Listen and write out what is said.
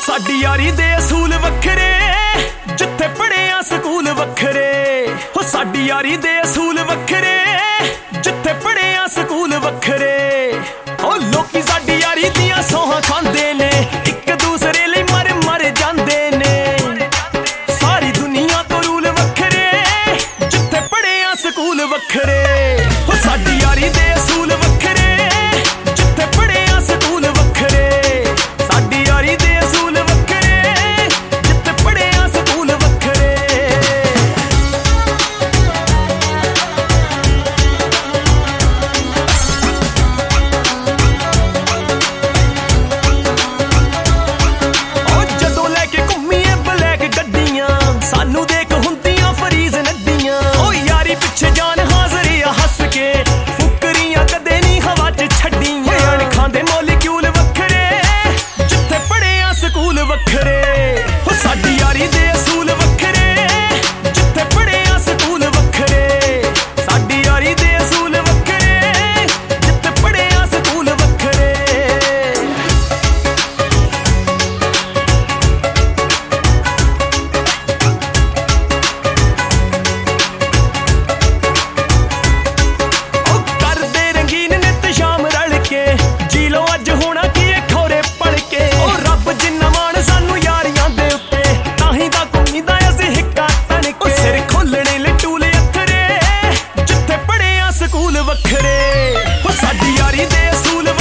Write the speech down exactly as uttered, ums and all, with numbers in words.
साडी यारी दे असूल वखरे, जिथे पढ़िया स्कूल वखरे। हो साडी यारी दे असूल वखरे, जिथे पढ़िया स्कूल वखरे। ओ लोकी साडी यारी दियां सौहां खांदे ने, एक दूसरे लई मर मर जांदे ने। सारी दुनिया तो रूल वखरे, जिथे पढ़िया स्कूल वखरे। हो साडी यारी दे असूल वखरे, जिथे पढ़िया स्कूल वखरे। साडी यारी दे असूल वखरे, जिथे पढ़िया स्कूल वखरे। ओ जदों लैके घुम्मीए ब्लैक गड्डियां, सानू देख हुंदियां फरीज नड्डियां। ओ यारी पिछे जान हाज़री आ हस के, फुकरियां कदे नी हवा च छड्डियां। अणखां दे मौलिक्यूल वखरे, जिथे पढ़िया स्कूल वखरे। हो साडी यारी दे असूल वखरे, जिथे पढ़िया स्कूल वखरे। साडी यारी दे असूल वखरे, जिथे पढ़िया स्कूल वखरे। ओ करदे रंगीन नित शाम रल के, जी लो अज होना की ए खोरे पड़ के। ओ रब जिन्ना मान सानू यारियां दे उत्ते, ताहीं दा घुम्मीदा असीं हिक्का तन के। सिर खोलणे ले टूल अथरे, जिथे पढ़िया स्कूल वखरे। हो साडी यारी दे असूल